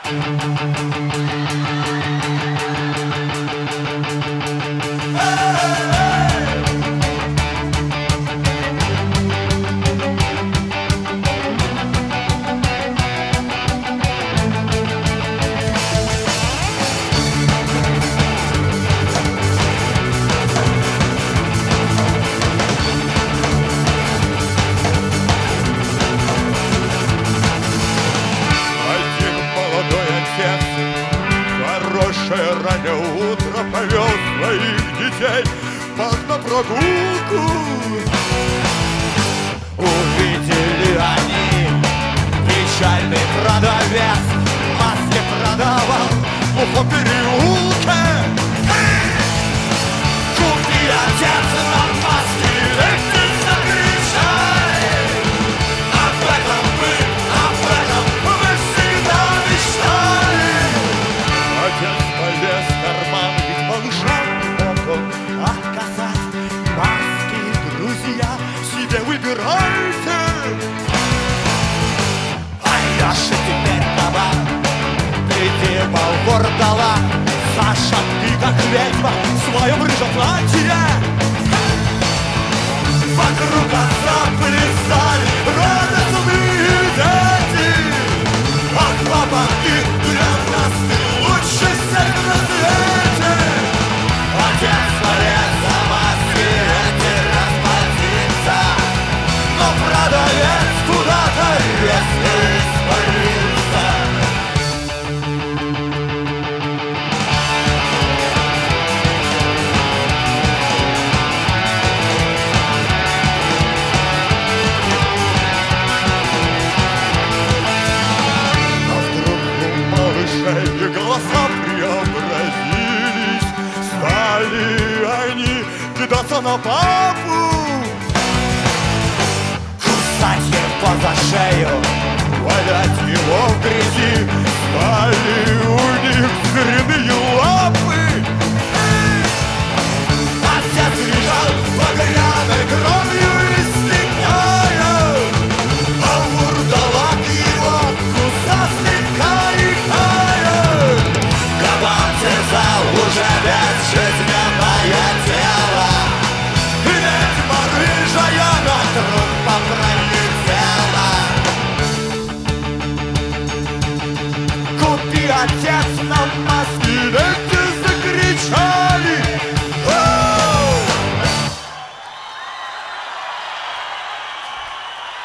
Хорошее раннее утро повел своих детей на прогулку. Увидели они печальный продавец, маски продавал в глухом переулке. Купи, отец, нам маски, эти закричали. Об этом мы всегда мечтали. Отец полез в карман, ведь малыша мог он Отказать маски, друзья, себе выбирайте. А я же теперь права, ты вор дала. Саша, ты как ведьма в своем рыжем платье. Вокруг отца плясали радостные дети. Ах, папа, ты для нас, ты лучше всех на свете. Отец полез за маски, эти расплатиться. Но продавец куда-то резко испарился. и голоса преобразились. Стали они кидаться на папу, кусать его за шею, валять его в грязи. Стали у них зряные